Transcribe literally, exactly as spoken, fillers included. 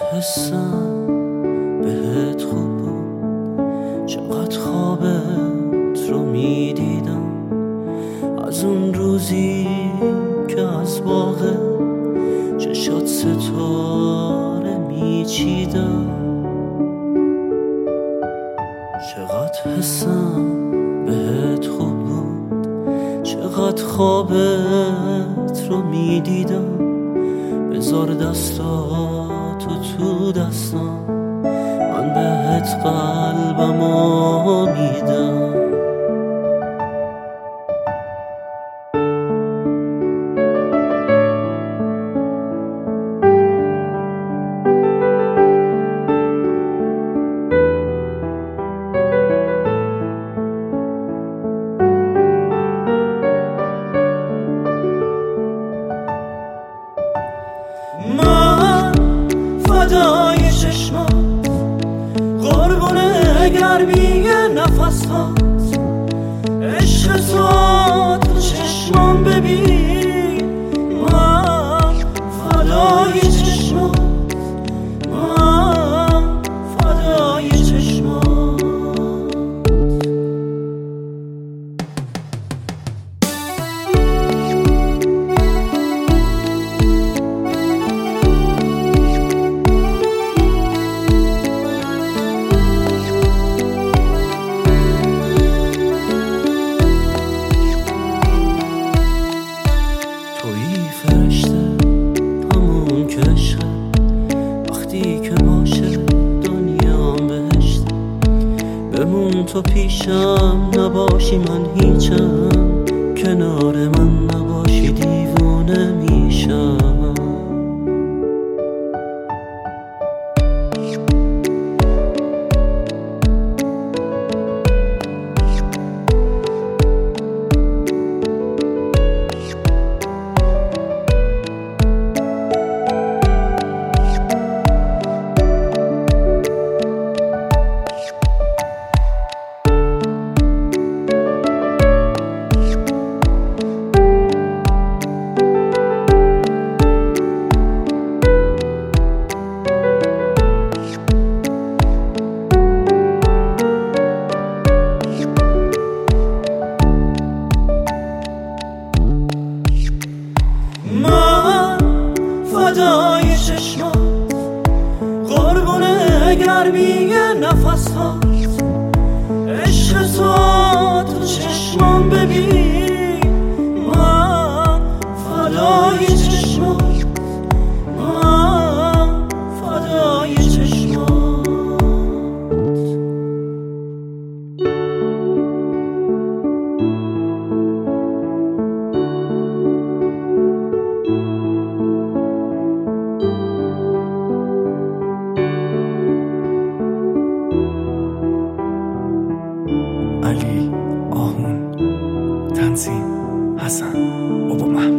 حسم بهت خوب بود، چقدر خوابت رو میدیدم از اون روزی که از باغ چشات ستاره میچیدم. چقدر حسم بهت خوب بود، چقدر خوابت رو میدیدم. بذار دستاتو تو دستم، من بهت قلبمو میدم. من فدای چشمات، قربونه گرمی نفسات، عشق تو تو چشمام ببین. من فدای چشمات، من فدای چشمات. تویی فرشته همون که عشقه، وقتی که باشه دنیا بهشته. بمون تو پیشم، نباشی من هیچم، کنار من نباشی دیوونه میشم. من فدای چشمات، قربونه گرمی نفسات، عشق تو تو چشمام ببین. من فدای چشمات، من فدای چشمات. علی آهون، تنظیم حسن بابا محمد.